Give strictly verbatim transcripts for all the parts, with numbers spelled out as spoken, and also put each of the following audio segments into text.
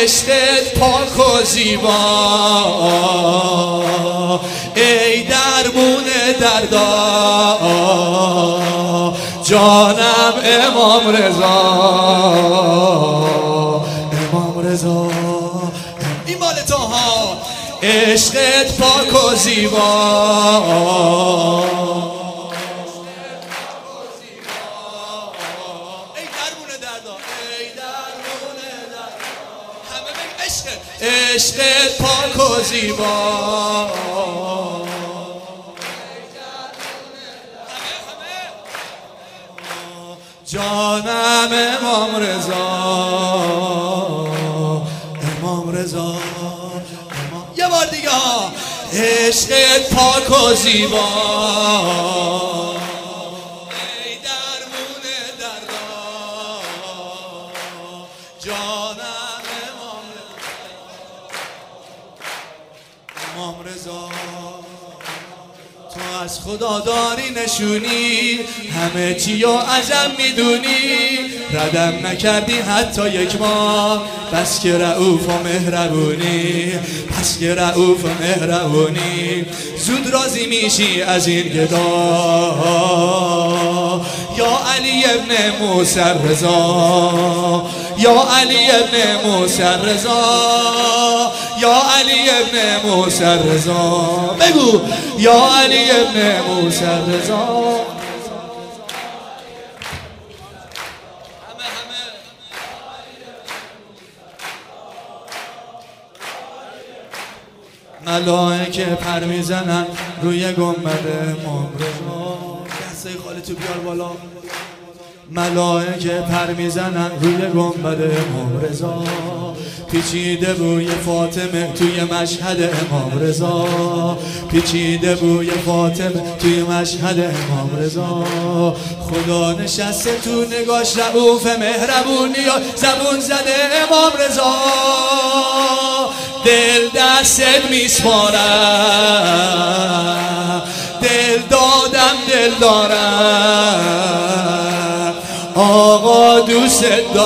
عشقت پاک و زیبا، ای درمون دردا، جانم امام رضا، امام رضا. این مال تو ها. عشقت پاک و زیبا، ای درمون دردا، ای درمون دردا. همه بگیم عشقت، عشقت پاک و زیبا، جانم امام رضا، امام رضا، امام. یه بار دیگه ها. عشقت پاک و زیبا، ای درمون دردا، جانم امام امام رضا. تو از خدا داری نشونی، همه چی و عجب میدونی، ردم نکردی حتی یک ماه، بس که رعوف و مهربونی، بس که رعوف و مهربونی. زود راضی میشی از این گدا، یا علی ابن موسی رضا، یا علی ابن موسی رضا، یا علی ابن موسی رضا. بگو یا علی ابن موسی رضا. ملائکه پر میزنن روی گنبد امام رضا. دسته خالی تو بیار بالا. ملائکه پر میزنن روی گنبد امام رضا، پیچیده بوی فاطمه توی مشهد امام رضا، پیچیده بوی فاطمه توی مشهد امام رضا. خدا نشسته تو نگاش رعوف مهربونی و زبون زده امام رضا. دل دستت میسپارم، دل دادم دل دارم، آقا دوست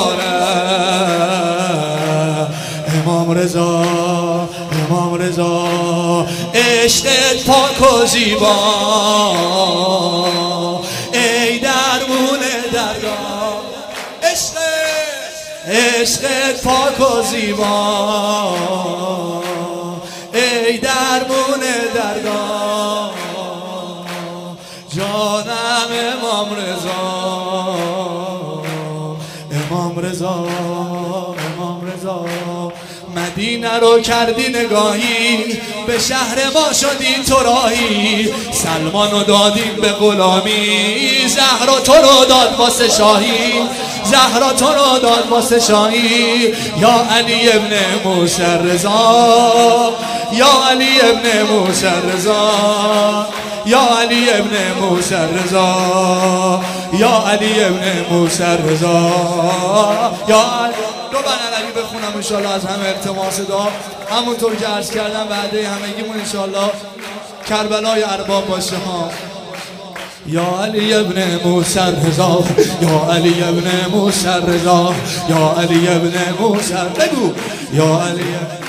دارم. امام رضا، امام رضا. عشقت پاک و زیبا، ای درمون دردا. عشقت، عشقت پاک و زیبا، ای درمون دردا، جانم امام رضا، امام رضا، امام رضا. مدینه رو کردی نگاهی، به شهر ما شدی تو راهی، سلمان رو دادیم به غلامی، زهرا تو رو داد واسه شاهی، زهرا تو رو داد واسه شاهی. یا علی ابن موسی رضا، یا علی ابن موسی رضا، یا علی ابن موسی رضا، یا علی ابن موسی رضا، یا علی. دو بنر علی بخونم انشالله از همه التماس دعا. همونطور که عرض کردم وعده همگیمون انشالله کربلای ارباب باشه ها. یا علی ابن موسی رضا، یا علی ابن موسی رضا، یا علی ابن موسی. بگو یا علی